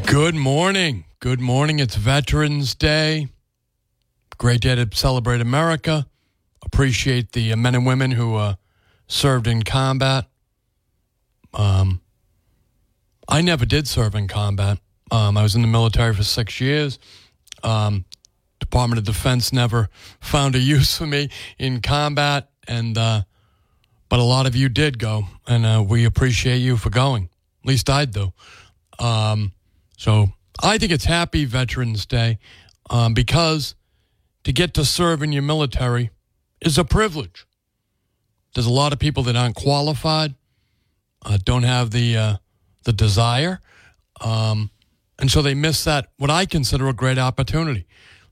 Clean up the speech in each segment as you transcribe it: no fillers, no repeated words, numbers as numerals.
Good morning. Good morning. It's Veterans Day. Great day to celebrate America. Appreciate the men and women who served in combat. I never did serve in combat. I was in the military for 6 years. Department of Defense never found a use for me in combat, and but a lot of you did go, and we appreciate you for going. At least I do. So I think it's Happy Veterans Day because to get to serve in your military is a privilege. There's a lot of people that aren't qualified, don't have the desire, and so they miss that, what I consider a great opportunity.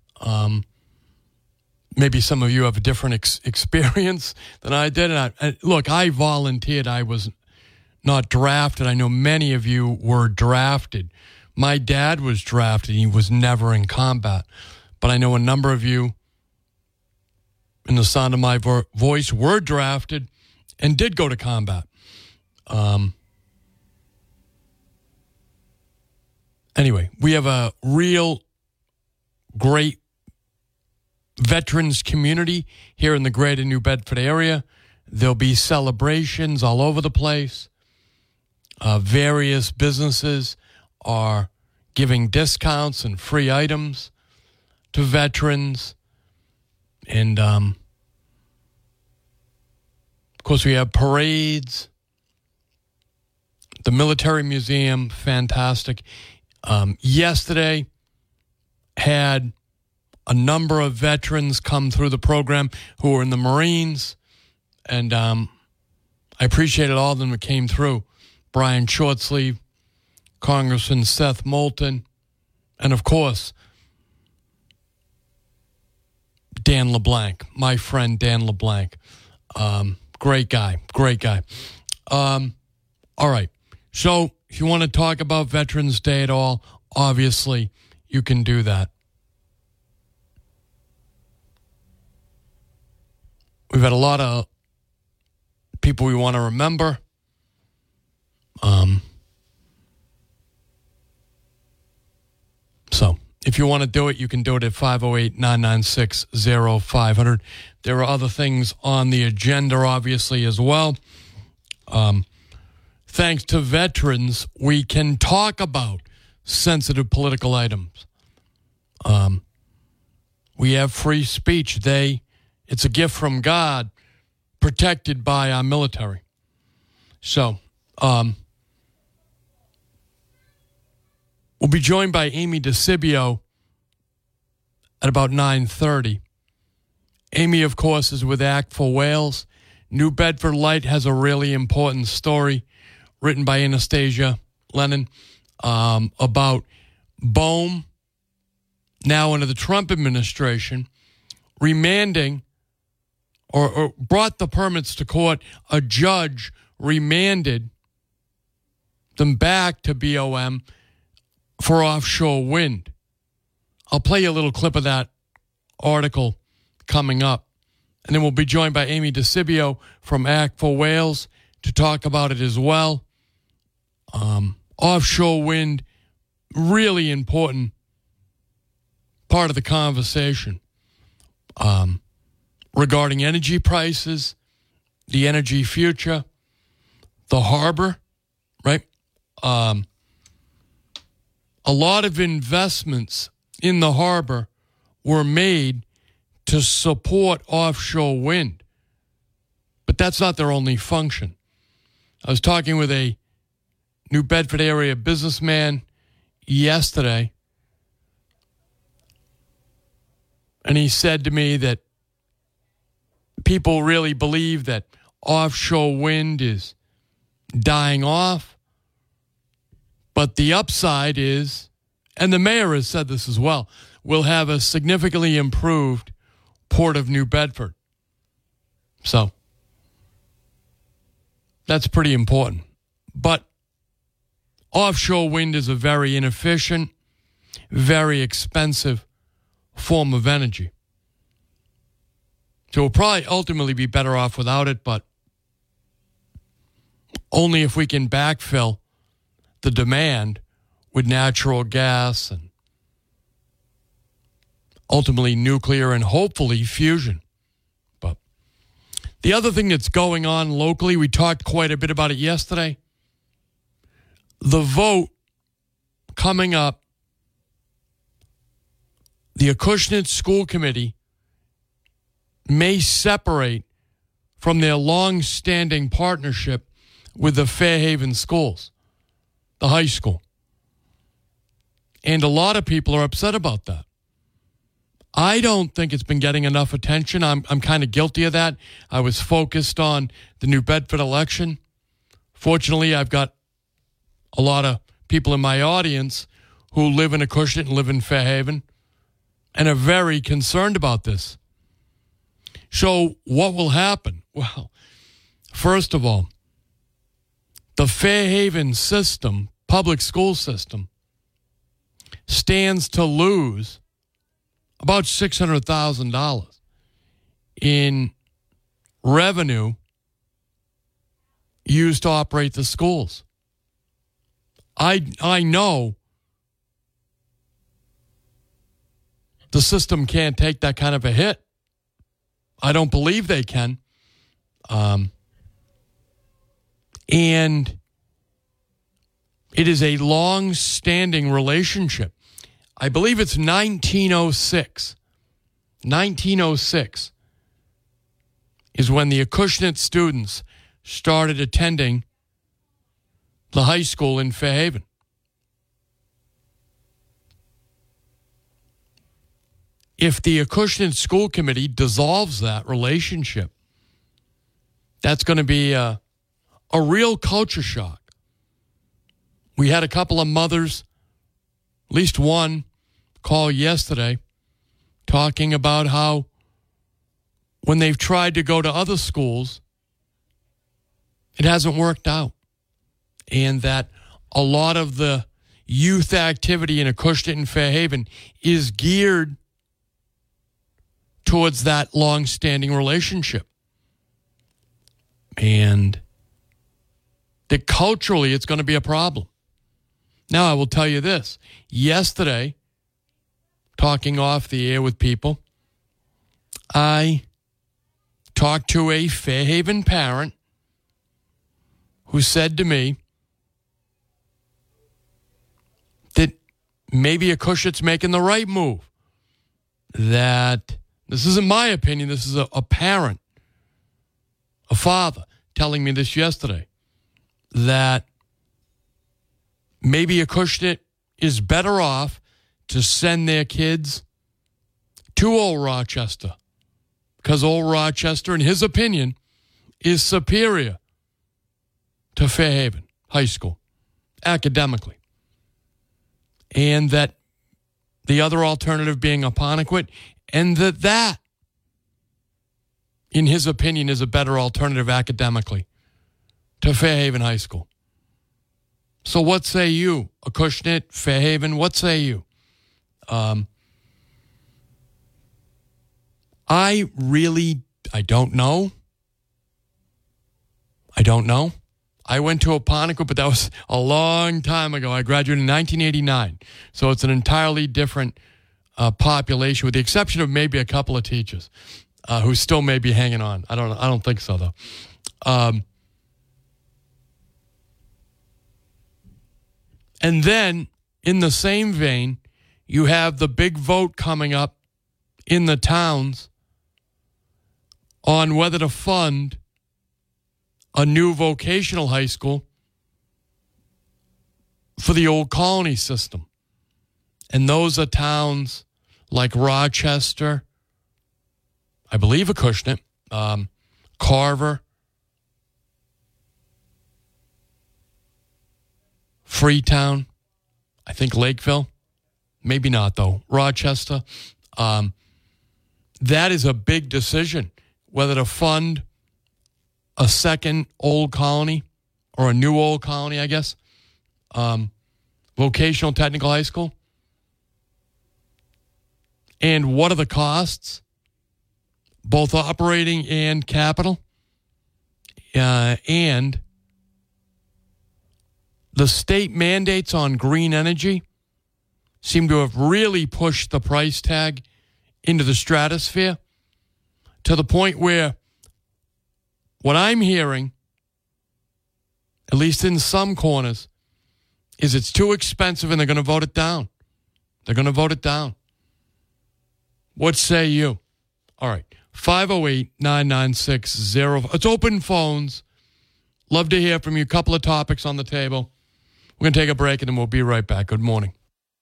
Maybe some of you have a different experience than I did. And look, I volunteered. I was not drafted. I know many of you were drafted. My dad was drafted. He was never in combat. But I know a number of you, in the sound of my voice, were drafted and did go to combat. Anyway, we have a real great veterans community here in the greater New Bedford area. There'll be celebrations all over the place. Various businesses are giving discounts and free items to veterans. And, of course, we have parades. The Military Museum, fantastic. Yesterday had a number of veterans come through the program who were in the Marines. And I appreciated all of them that came through. Brian Shortsleeve, Congressman Seth Moulton, and, of course, Dan LeBlanc, my friend Dan LeBlanc. Great guy. All right. So if you want to talk about Veterans Day at all, obviously you can do that. We've had a lot of people we want to remember. So if you want to do it, you can do it at 508-996-0500. There are other things on the agenda, obviously, as well. Thanks to veterans, we can talk about sensitive political items. We have free speech. It's a gift from God, protected by our military. So, we'll be joined by Amy DeCibio at about 9:30. Amy, of course, is with Act for Wales. New Bedford Light has a really important story written by Anastasia Lennon about BOEM, now under the Trump administration, remanding or brought the permits to court. A judge remanded them back to BOM for offshore wind. I'll play you a little clip of that article coming up. And then we'll be joined by Amy DeCibio from Act for Wales to talk about it as well. Offshore wind, really important part of the conversation regarding energy prices, the energy future, the harbor, right? A lot of investments in the harbor were made to support offshore wind, but that's not their only function. I was talking with a New Bedford area businessman yesterday, and he said to me that people really believe that offshore wind is dying off, but the upside is, and the mayor has said this as well, we'll have a significantly improved Port of New Bedford. So that's pretty important. But offshore wind is a very inefficient, very expensive form of energy. So we'll probably ultimately be better off without it, but only if we can backfill the demand with natural gas and ultimately nuclear and hopefully fusion. But the other thing that's going on locally, we talked quite a bit about it yesterday. The vote coming up, the Acushnet School Committee may separate from their long-standing partnership with the Fairhaven schools, the high school. And a lot of people are upset about that. I don't think it's been getting enough attention. I'm kind of guilty of that. I was focused on the New Bedford election. Fortunately, I've got a lot of people in my audience who live in Acushnet and live in Fairhaven and are very concerned about this. So what will happen? Well, first of all, the Fairhaven system, public school system, stands to lose about $600,000 in revenue used to operate the schools. I know the system can't take that kind of a hit. I don't believe they can. And it is a long-standing relationship. I believe it's 1906. 1906 is when the Acushnet students started attending the high school in Fairhaven. If the Acushnet School Committee dissolves that relationship, that's going to be a real culture shock. We had a couple of mothers, at least one, call yesterday talking about how when they've tried to go to other schools, it hasn't worked out. And that a lot of the youth activity in Acushnet and Fairhaven is geared towards that long-standing relationship. And that culturally it's going to be a problem. Now, I will tell you this. Yesterday, talking off the air with people, I talked to a Fairhaven parent who said to me that maybe Acushnet's making the right move. That, this isn't my opinion, this is a parent, a father, telling me this yesterday, that maybe Acushnet is better off to send their kids to Old Rochester, because Old Rochester, in his opinion, is superior to Fairhaven High School academically. And that the other alternative being Apponequet, and that, in his opinion, is a better alternative academically to Fairhaven High School. So what say you? Acushnet, Fairhaven, what say you? I don't know. I went to Apponequet, but that was a long time ago. I graduated in 1989. So it's an entirely different population, with the exception of maybe a couple of teachers who still may be hanging on. I don't think so, though. And then, in the same vein, you have the big vote coming up in the towns on whether to fund a new vocational high school for the old colony system. And those are towns like Rochester, I believe Acushnet, Carver, Freetown, I think Lakeville, maybe not though, Rochester. That is a big decision, whether to fund a second old colony or a new old colony, I guess, vocational technical high school. And what are the costs, both operating and capital? And the state mandates on green energy seem to have really pushed the price tag into the stratosphere to the point where what I'm hearing, at least in some corners, is it's too expensive and they're going to vote it down. They're going to vote it down. What say you? All right. 508-996-0. It's open phones. Love to hear from you. A couple of topics on the table. We're going to take a break and then we'll be right back. Good morning.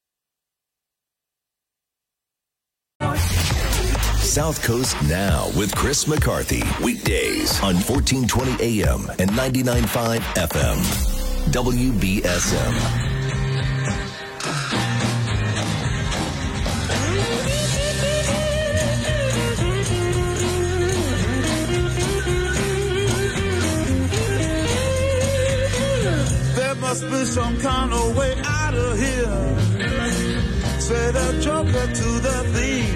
South Coast Now with Chris McCarthy. Weekdays on 1420 AM and 99.5 FM. WBSM. Must be some kind of way out of here. Say the joker to the thief.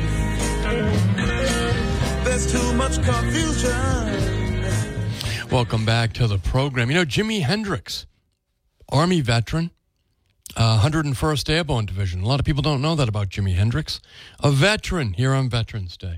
There's too much confusion. Welcome back to the program. You know, Jimi Hendrix, Army veteran, 101st Airborne Division. A lot of people don't know that about Jimi Hendrix. A veteran here on Veterans Day.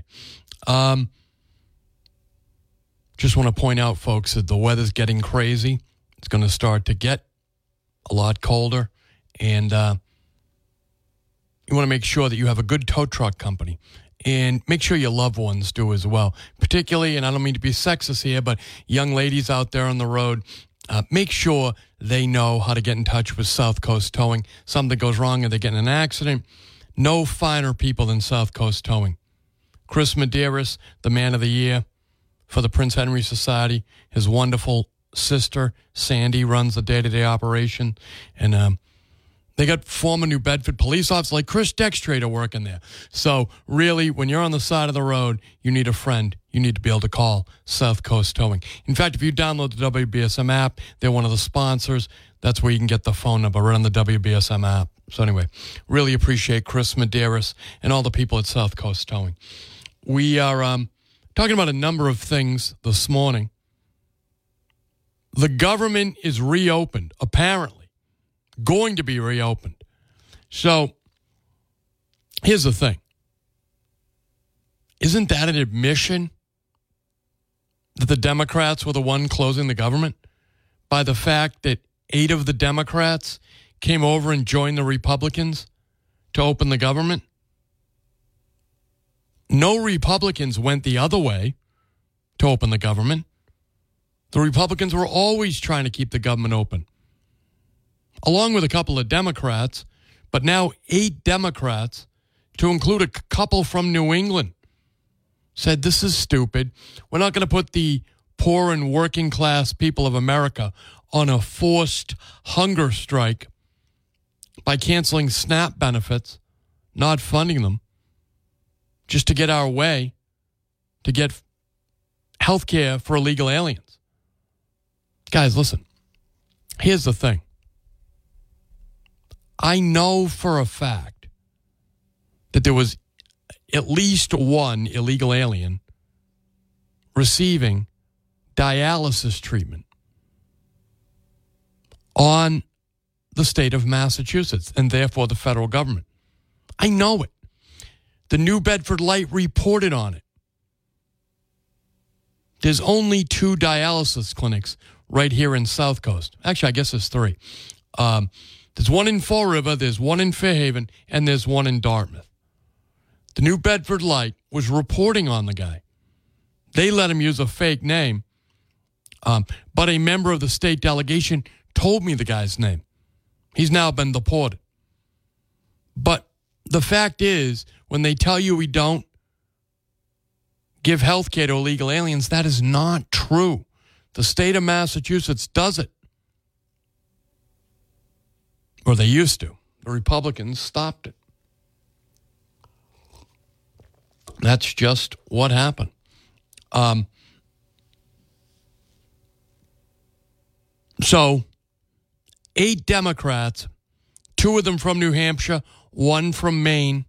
Just want to point out, folks, that the weather's getting crazy. It's going to start to get a lot colder, and you want to make sure that you have a good tow truck company, and make sure your loved ones do as well. Particularly, and I don't mean to be sexist here, but young ladies out there on the road, make sure they know how to get in touch with South Coast Towing. Something goes wrong and they get in an accident. No finer people than South Coast Towing. Chris Medeiros, the Man of the Year for the Prince Henry Society, his wonderful sister Sandy runs the day-to-day operation, and they got former New Bedford police officers like Chris Dextrator working there. So really, when you're on the side of the road, you need a friend. You need to be able to call South Coast Towing. In fact, if you download the WBSM app, they're one of the sponsors. That's where you can get the phone number right on the WBSM app. So anyway, really appreciate Chris Medeiros and all the people at South Coast Towing. We are talking about a number of things this morning. The government is reopened, apparently, going to be reopened. So here's the thing. Isn't that an admission that the Democrats were the one closing the government by the fact that 8 of the Democrats came over and joined the Republicans to open the government? No Republicans went the other way to open the government. The Republicans were always trying to keep the government open, along with a couple of Democrats, but now 8 Democrats, to include a couple from New England, said this is stupid. We're not going to put the poor and working class people of America on a forced hunger strike by canceling SNAP benefits, not funding them, just to get our way, to get health care for illegal aliens. Guys, listen, here's the thing. I know for a fact that there was at least one illegal alien receiving dialysis treatment on the state of Massachusetts and therefore the federal government. I know it. The New Bedford Light reported on it. There's only 2 dialysis clinics right here in South Coast. Actually, I guess there's 3. There's one in Fall River, there's one in Fairhaven, and there's one in Dartmouth. The New Bedford Light was reporting on the guy. They let him use a fake name, but a member of the state delegation told me the guy's name. He's now been deported. But the fact is, when they tell you we don't give health care to illegal aliens, that is not true. The state of Massachusetts does it. Or they used to. The Republicans stopped it. That's just what happened. So, 8 Democrats, 2 of them from New Hampshire, 1 from Maine,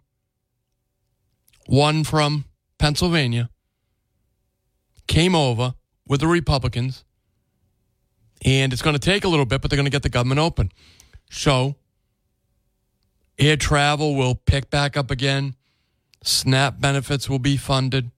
1 from Pennsylvania, came over with the Republicans And it's going to take a little bit, but they're going to get the government open. So air travel will pick back up again. SNAP benefits will be funded.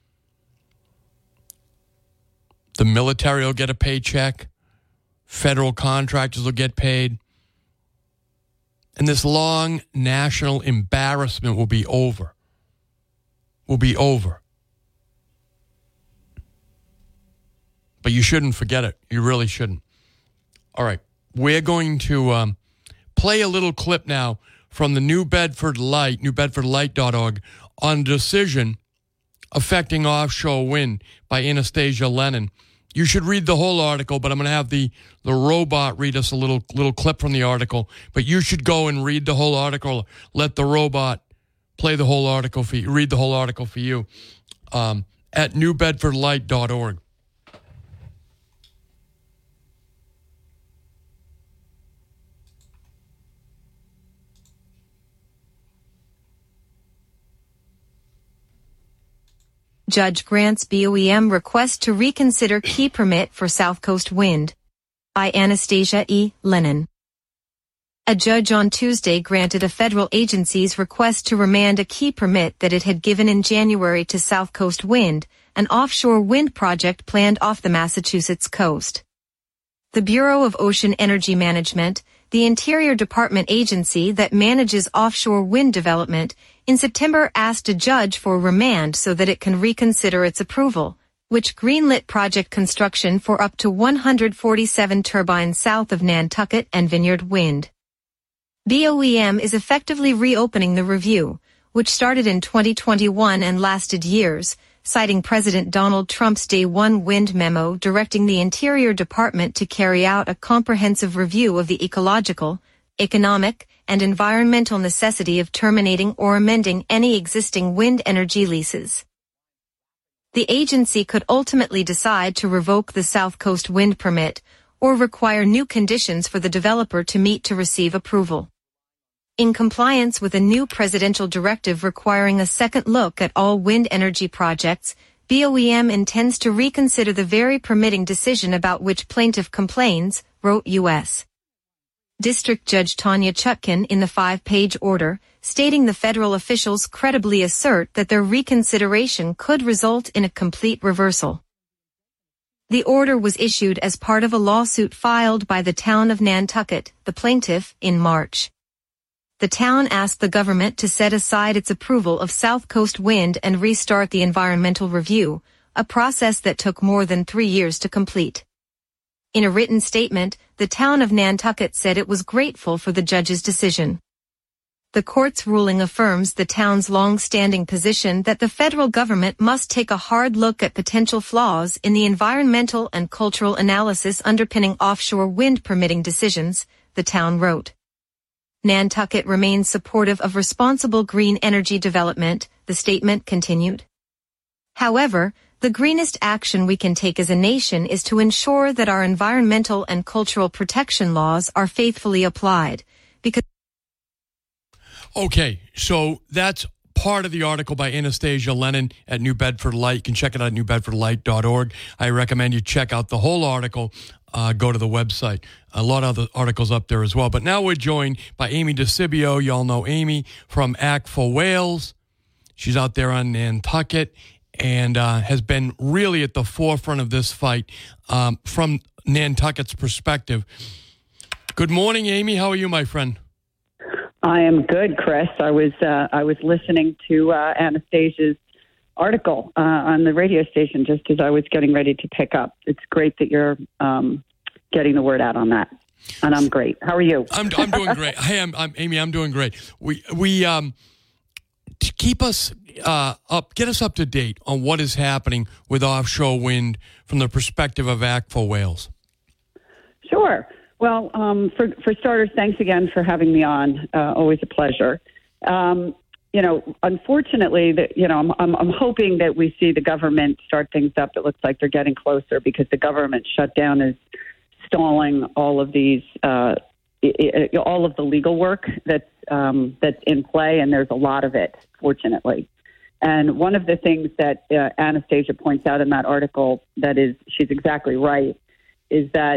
The military will get a paycheck. Federal contractors will get paid. And this long national embarrassment will be over. Will be over. But you shouldn't forget it. You really shouldn't. All right. We're going to play a little clip now from the New Bedford Light, newbedfordlight.org, on a decision affecting offshore wind by Anastasia Lennon. You should read the whole article, but I'm going to have the robot read us a little clip from the article. But you should go and read the whole article. Let the robot play the whole article for you, read the whole article for you at newbedfordlight.org. Judge grants BOEM request to reconsider key permit for South Coast Wind by Anastasia E. Lennon. A judge on Tuesday granted a federal agency's request to remand a key permit that it had given in January to South Coast Wind, an offshore wind project planned off the Massachusetts coast. The Bureau of Ocean Energy Management, the Interior Department agency that manages offshore wind development, in September asked a judge for remand so that it can reconsider its approval, which greenlit project construction for up to 147 turbines south of Nantucket and Vineyard Wind. BOEM is effectively reopening the review, which started in 2021 and lasted years, citing President Donald Trump's Day One wind memo directing the Interior Department to carry out a comprehensive review of the ecological, economic, and environmental necessity of terminating or amending any existing wind energy leases. The agency could ultimately decide to revoke the South Coast Wind permit or require new conditions for the developer to meet to receive approval. In compliance with a new presidential directive requiring a second look at all wind energy projects, BOEM intends to reconsider the very permitting decision about which plaintiff complains, wrote U.S. District Judge Tanya Chutkan in the 5-page order, stating the federal officials credibly assert that their reconsideration could result in a complete reversal. The order was issued as part of a lawsuit filed by the town of Nantucket, the plaintiff, in March. The town asked the government to set aside its approval of South Coast Wind and restart the environmental review, a process that took more than 3 years to complete. In a written statement, the town of Nantucket said it was grateful for the judge's decision. The court's ruling affirms the town's long-standing position that the federal government must take a hard look at potential flaws in the environmental and cultural analysis underpinning offshore wind permitting decisions, the town wrote. Nantucket remains supportive of responsible green energy development, the statement continued. However, the greenest action we can take as a nation is to ensure that our environmental and cultural protection laws are faithfully applied, because... Okay, so that's part of the article by Anastasia Lennon at New Bedford Light. You can check it out at newbedfordlight.org. I recommend you check out the whole article. Go to the website. A lot of other articles up there as well. But now we're joined by Amy DeCibio. You all know Amy from Act for Whales. She's out there on Nantucket and has been really at the forefront of this fight from Nantucket's perspective. Good morning, Amy. How are you, my friend? I am good, Chris. I was listening to Anastasia's article on the radio station just as I was getting ready to pick up. It's great that you're getting the word out on that, and I'm great. How are you? I'm doing great. Hey, I'm Amy. I'm doing great. We to keep us get us up to date on what is happening with offshore wind from the perspective of Act for Whales. Sure. Well, for starters, thanks again for having me on. Always a pleasure. Unfortunately, I'm hoping that we see the government start things up. It looks like they're getting closer because the government shutdown is stalling all of these, all of the legal work that's in play, and there's a lot of it, fortunately. And one of the things that Anastasia points out in that article she's exactly right, is that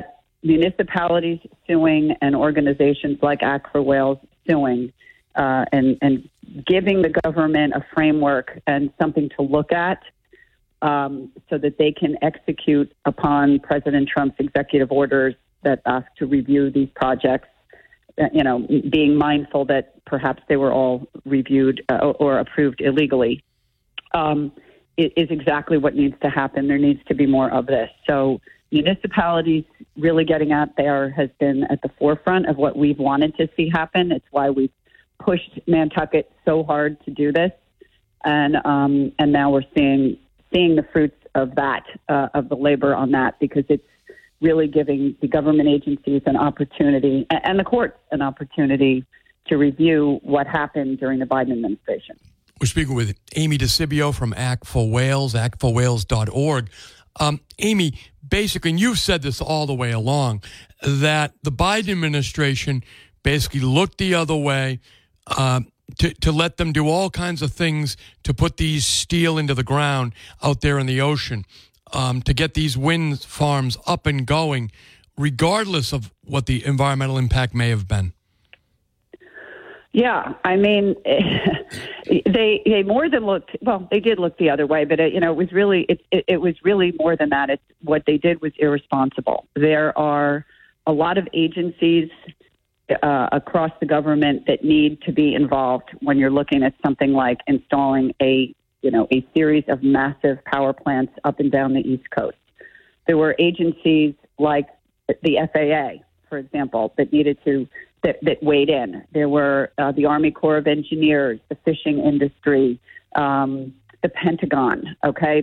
municipalities suing and organizations like Act for Wales suing and giving the government a framework and something to look at so that they can execute upon President Trump's executive orders that ask to review these projects, being mindful that perhaps they were all reviewed or approved illegally, is exactly what needs to happen. There needs to be more of this. So municipalities really getting out there has been at the forefront of what we've wanted to see happen. It's why we've pushed Nantucket so hard to do this. And now we're seeing the fruits of that, of the labor on that, because it's really giving the government agencies an opportunity and the courts an opportunity to review what happened during the Biden administration. We're speaking with Amy DeCibio from Act for Wales, actforwales.org. Amy, basically, and you've said this all the way along, that the Biden administration basically looked the other way to let them do all kinds of things to put these steel into the ground out there in the ocean, to get these wind farms up and going, regardless of what the environmental impact may have been. Yeah, I mean, they more than looked. Well, they did look the other way, but it was really more than that. It's what they did was irresponsible. There are a lot of agencies across the government that need to be involved when you're looking at something like installing a series of massive power plants up and down the East Coast. There were agencies like the FAA, for example, that needed to. That weighed in. There were the Army Corps of Engineers, the fishing industry, the Pentagon. Okay,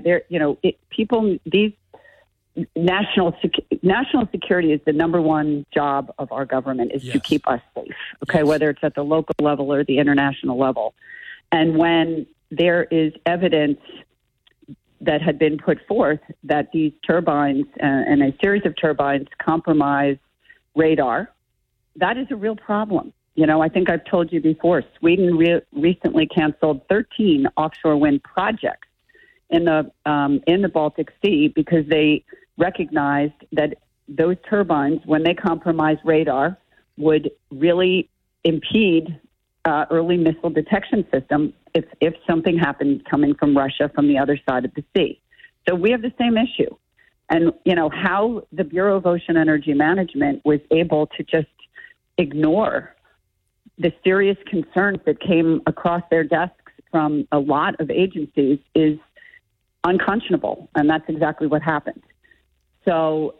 these national security is the number one job of our government is to keep us safe. Okay, whether it's at the local level or the international level, and when there is evidence that had been put forth that these turbines and a series of turbines compromise radar. That is a real problem. I think I've told you before, Sweden recently canceled 13 offshore wind projects in the Baltic Sea because they recognized that those turbines, when they compromise radar, would really impede early missile detection system if something happened coming from Russia from the other side of the sea. So we have the same issue. And, how the Bureau of Ocean Energy Management was able to just ignore the serious concerns that came across their desks from a lot of agencies is unconscionable, and that's exactly what happened. So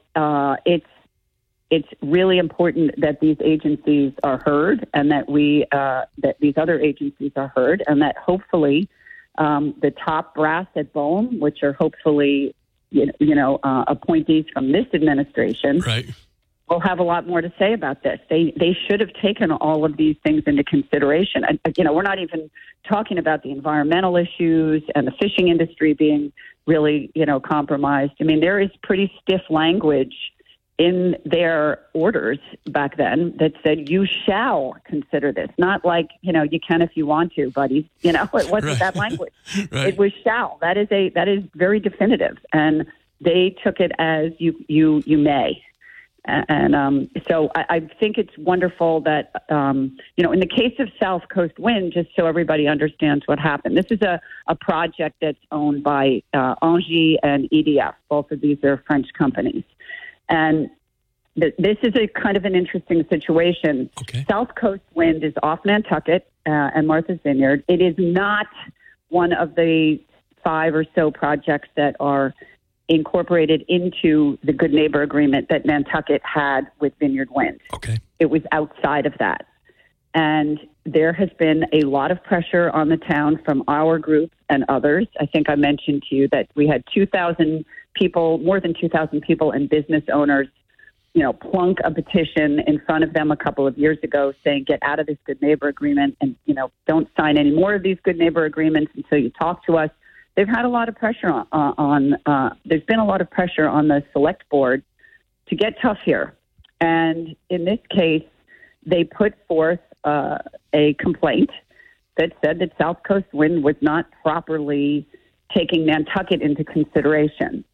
it's really important that these agencies are heard, and that that these other agencies are heard, and that hopefully the top brass at BOEM, which are hopefully appointees from this administration, right, will have a lot more to say about this. They should have taken all of these things into consideration. And, we're not even talking about the environmental issues and the fishing industry being really, compromised. I mean, there is pretty stiff language in their orders back then that said, you shall consider this. Not like, you can if you want to, buddy. It wasn't right. That language. Right. It was shall. That is very definitive. And they took it as you may. And so I think it's wonderful that, in the case of South Coast Wind, just so everybody understands what happened, this is a project that's owned by Engie and EDF. Both of these are French companies. And this is a kind of an interesting situation. Okay. South Coast Wind is off Nantucket and Martha's Vineyard. It is not one of the 5 or so projects that are incorporated into the Good Neighbor Agreement that Nantucket had with Vineyard Wind. Okay. It was outside of that. And there has been a lot of pressure on the town from our group and others. I think I mentioned to you that we had 2,000 people, more than 2,000 people and business owners, plunk a petition in front of them a couple of years ago saying, get out of this Good Neighbor Agreement and, don't sign any more of these Good Neighbor Agreements until you talk to us. They've had a lot of pressure there's been a lot of pressure on the select board to get tough here. And in this case, they put forth a complaint that said that South Coast Wind was not properly taking Nantucket into consideration.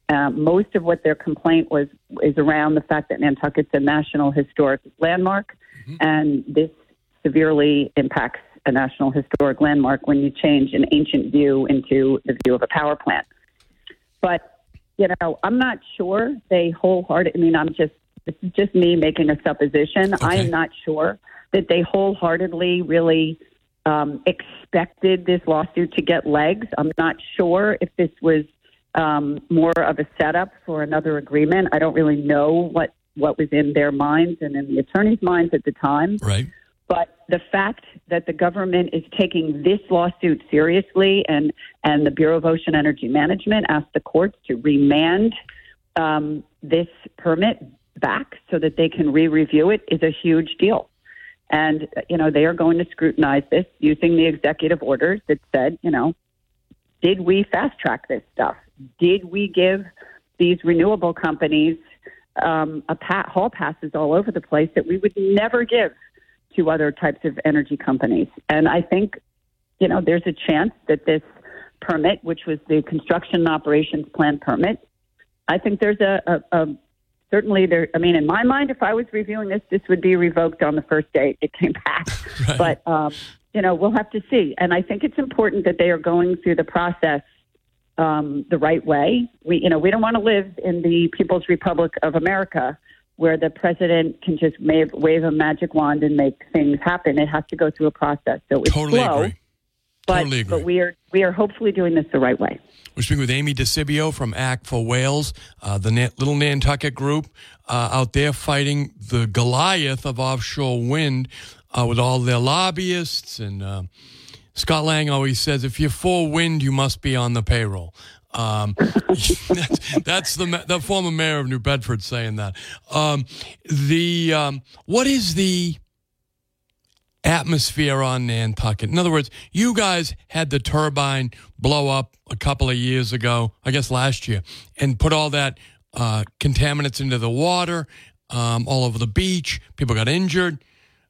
Most of what their complaint is around the fact that Nantucket's a National Historic Landmark, and this severely impacts a National Historic Landmark when you change an ancient view into the view of a power plant. But, I'm not sure they wholeheartedly, this is just me making a supposition. Okay. I am not sure that they wholeheartedly really expected this lawsuit to get legs. I'm not sure if this was more of a setup for another agreement. I don't really know what was in their minds and in the attorney's minds at the time. Right. But the fact that the government is taking this lawsuit seriously and the Bureau of Ocean Energy Management asked the courts to remand this permit back so that they can re-review it is a huge deal. And, they are going to scrutinize this using the executive orders that said, did we fast track this stuff? Did we give these renewable companies hall passes all over the place that we would never give to other types of energy companies? And I think, there's a chance that this permit, which was the construction and operations plan permit, I think there's certainly there. I mean, in my mind, if I was reviewing this would be revoked on the first day it came back. Right. But, we'll have to see. And I think it's important that they are going through the process the right way. We don't want to live in the People's Republic of America where the president can just wave a magic wand and make things happen. It has to go through a process. So it's totally slow, agree. Totally agree. But we are hopefully doing this the right way. We're speaking with Amy DeCibio from Act for Wales, the Little Nantucket group out there fighting the Goliath of offshore wind with all their lobbyists. And Scott Lang always says, if you're for wind, you must be on the payroll. That's the former mayor of New Bedford saying that. What is the atmosphere on Nantucket? In other words, you guys had the turbine blow up a couple of years ago, I guess last year, and put all that contaminants into the water, all over the beach. People got injured.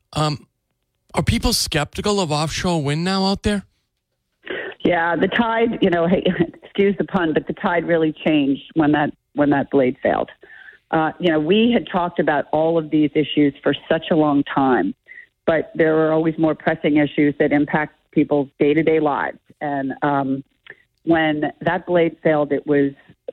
Are people skeptical of offshore wind now out there? Yeah, the tide, hey, excuse the pun, but the tide really changed when that blade failed. We had talked about all of these issues for such a long time, but there are always more pressing issues that impact people's day-to-day lives. And when that blade failed, it was,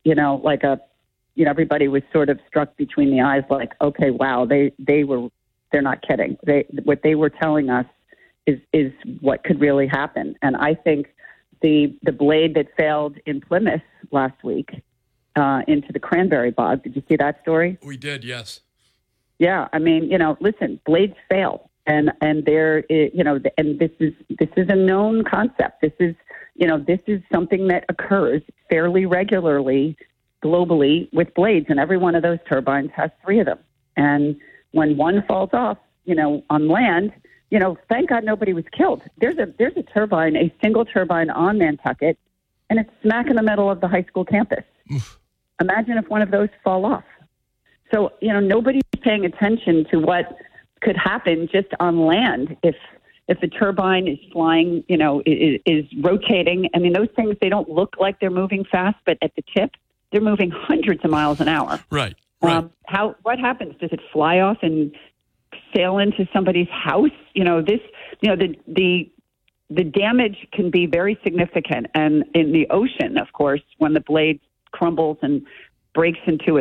everybody was sort of struck between the eyes like, okay, wow, they're not kidding. What they were telling us is what could really happen. And I think the blade that failed in Plymouth last week into the cranberry bog, did you see that story? We did, yes. Yeah, I mean, listen, blades fail. And there, and this is a known concept. This is something that occurs fairly regularly globally with blades, and every one of those turbines has 3 of them. And when one falls off, on land, thank God nobody was killed. There's a turbine, a single turbine on Nantucket, and it's smack in the middle of the high school campus. Oof. Imagine if one of those fall off. So, nobody's paying attention to what could happen just on land if the turbine is flying, is rotating. I mean, those things, they don't look like they're moving fast, but at the tip, they're moving hundreds of miles an hour. Right. What happens? Does it fly off and sail into somebody's house? The damage can be very significant. And in the ocean, of course, when the blade crumbles and breaks into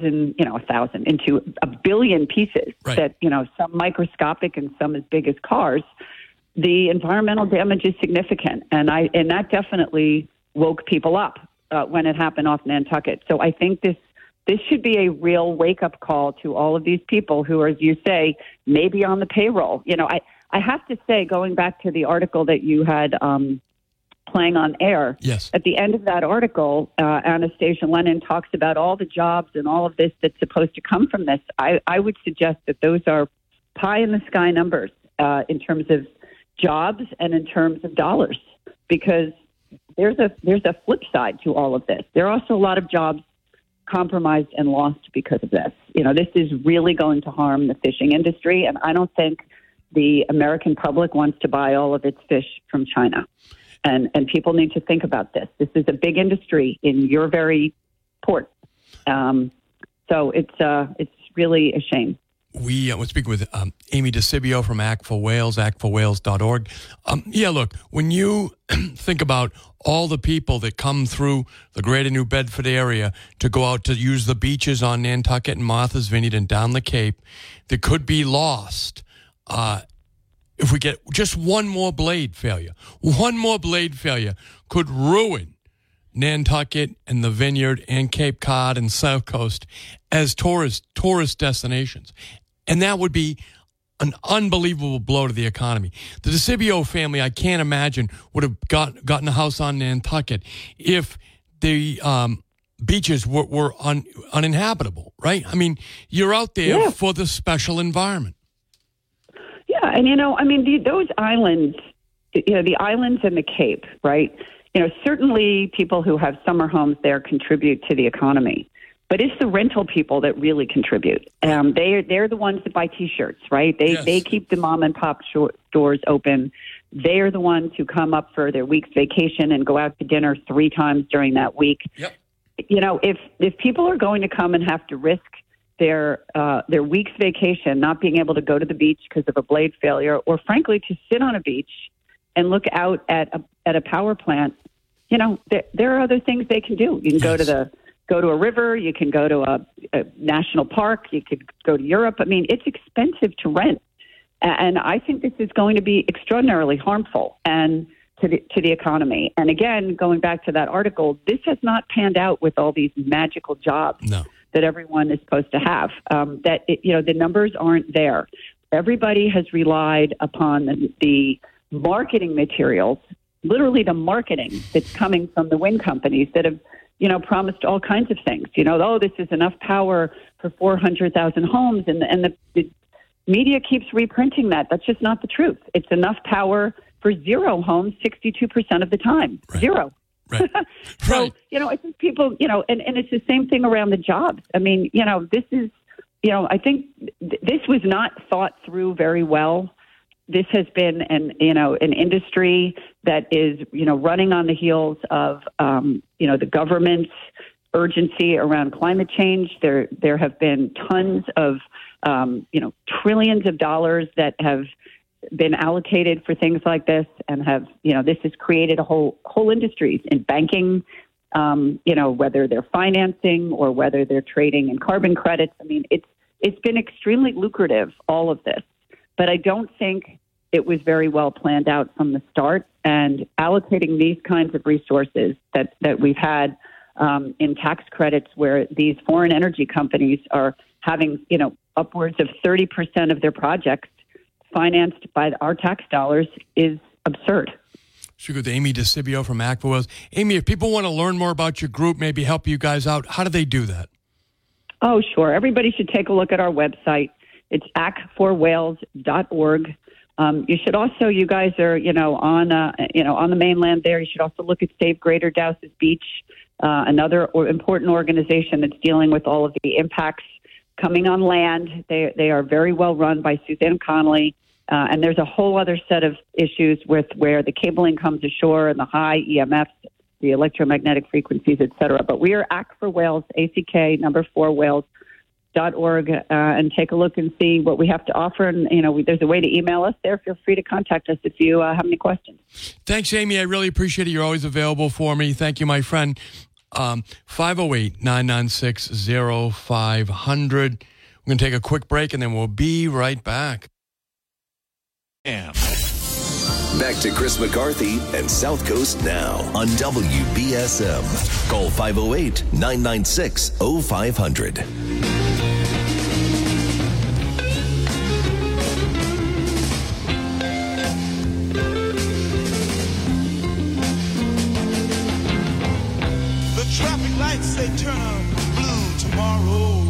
into a billion pieces, right, that, some microscopic and some as big as cars, the environmental damage is significant. And that definitely woke people up when it happened off Nantucket. So I think this should be a real wake-up call to all of these people who are, as you say, maybe on the payroll. I have to say, going back to the article that you had playing on air, yes, at the end of that article, Anastasia Lennon talks about all the jobs and all of this that's supposed to come from this. I would suggest that those are pie-in-the-sky numbers in terms of jobs and in terms of dollars, because there's a flip side to all of this. There are also a lot of jobs compromised and lost because of this. This is really going to harm the fishing industry, and I don't think the American public wants to buy all of its fish from China. And people need to think about this. This is a big industry in your very port. So it's really a shame. We're speaking with Amy DeCibio from Act for Wales, actforwales.org. Look, when you think about all the people that come through the greater New Bedford area to go out to use the beaches on Nantucket and Martha's Vineyard and down the Cape that could be lost if we get just one more blade failure. One more blade failure could ruin Nantucket and the Vineyard and Cape Cod and South Coast as tourist destinations. And that would be an unbelievable blow to the economy. The DeCibio family, I can't imagine, would have gotten a house on Nantucket if the beaches were uninhabitable, right? I mean, you're out there for the special environment. Yeah, and, those islands, the islands and the Cape, right? Certainly people who have summer homes there contribute to the economy. But it's the rental people that really contribute. They're the ones that buy T-shirts, right? They keep the mom and pop stores open. They're the ones who come up for their week's vacation and go out to dinner 3 times during that week. Yep. If people are going to come and have to risk their week's vacation not being able to go to the beach because of a blade failure, or frankly to sit on a beach and look out at a power plant, there are other things they can do. You can go to a river, you can go to a national park, you could go to Europe. I mean, it's expensive to rent. And I think this is going to be extraordinarily harmful and to the economy. And again, going back to that article, this has not panned out with all these magical jobs that everyone is supposed to have. The numbers aren't there. Everybody has relied upon the marketing materials, literally the marketing that's coming from the wind companies that have promised all kinds of things. This is enough power for 400,000 homes, and the media keeps reprinting that. That's just not the truth. It's enough power for 0 homes 62% of the time. Right. 0. Right. So, right. I think people, and it's the same thing around the jobs. I mean, this is, I think this was not thought through very well. This has been an industry that is, running on the heels of, the government's urgency around climate change. There have been tons of, trillions of dollars that have been allocated for things like this, and have, this has created a whole industries in banking, whether they're financing or whether they're trading in carbon credits. I mean, it's been extremely lucrative, all of this. But I don't think it was very well planned out from the start, and allocating these kinds of resources that we've had in tax credits, where these foreign energy companies are having, upwards of 30% of their projects financed by our tax dollars, is absurd. Speak with Amy DeCibio from Act for Wales. Amy, if people want to learn more about your group, maybe help you guys out, how do they do that? Oh, sure. Everybody should take a look at our website. It's actforwales.org. You should also, you guys are, on the mainland there. You should also look at Save Greater Dowses Beach, another important organization that's dealing with all of the impacts coming on land. They are very well run by Suzanne Connolly. And there's a whole other set of issues with where the cabling comes ashore and the high EMFs, the electromagnetic frequencies, et cetera. But we are Act for Wales, ACK 4Wales.org, and take a look and see what we have to offer. And, there's a way to email us there. Feel free to contact us if you have any questions. Thanks, Amy. I really appreciate it. You're always available for me. Thank you, my friend. 508-996-0500. We're going to take a quick break, and then we'll be right back. Back to Chris McCarthy and South Coast Now on WBSM. Call 508-996-0500. The traffic lights, they turn blue tomorrow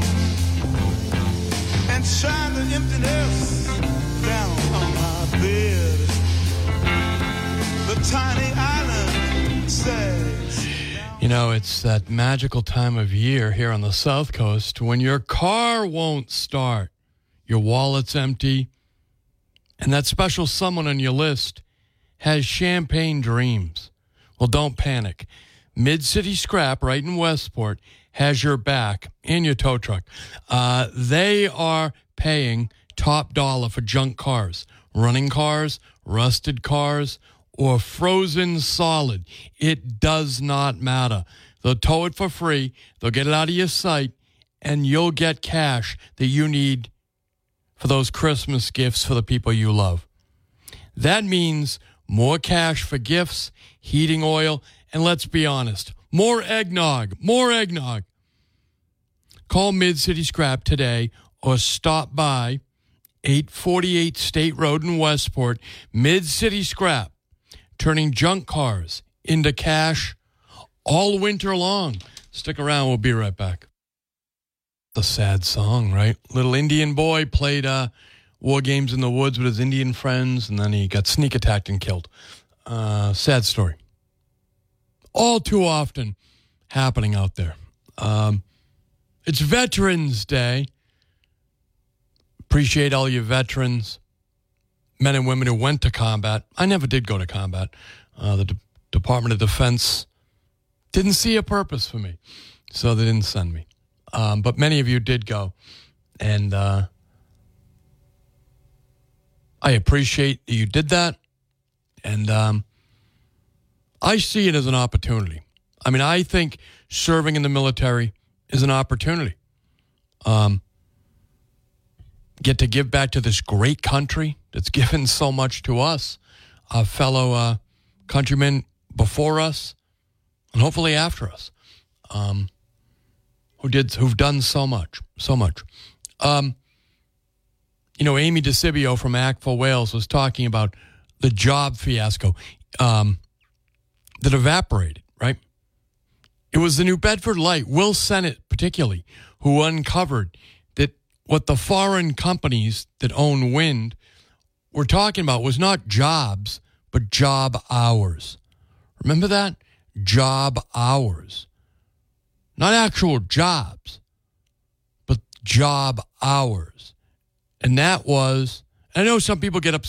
and shine the emptiness down on my bed. The tiny island says, it's that magical time of year here on the South Coast when your car won't start, your wallet's empty, and that special someone on your list has champagne dreams. Well, don't panic. Mid-City Scrap right in Westport has your back and your tow truck. They are paying top dollar for junk cars, running cars, rusted cars, or frozen solid. It does not matter. They'll tow it for free. They'll get it out of your sight, and you'll get cash that you need for those Christmas gifts for the people you love. That means more cash for gifts, heating oil, and let's be honest, more eggnog. Call Mid-City Scrap today or stop by 848 State Road in Westport. Mid-City Scrap, turning junk cars into cash all winter long. Stick around. We'll be right back. The sad song, right? Little Indian boy played war games in the woods with his Indian friends, and then he got sneak attacked and killed. Sad story. All too often happening out there. It's Veterans Day. Appreciate all you veterans, men and women who went to combat. I never did go to combat. The Department of Defense didn't see a purpose for me, so they didn't send me. But many of you did go, and I appreciate that you did that, and I see it as an opportunity. I mean, I think serving in the military is an opportunity. Get to give back to this great country that's given so much to us, our fellow countrymen before us, and hopefully after us, who've done so much. Amy DeCibio from Ackville, Wales was talking about the job fiasco that evaporated, right? It was the New Bedford Light, Will Sennett particularly, who uncovered that what the foreign companies that own wind were talking about was not jobs, but job hours. Remember that? Job hours. Not actual jobs, but job hours. And that was, I know some people get upset